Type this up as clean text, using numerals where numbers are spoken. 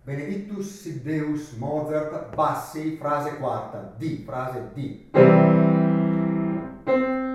Benedictus sit Deus Mozart, bassi, frase quarta, D, frase D.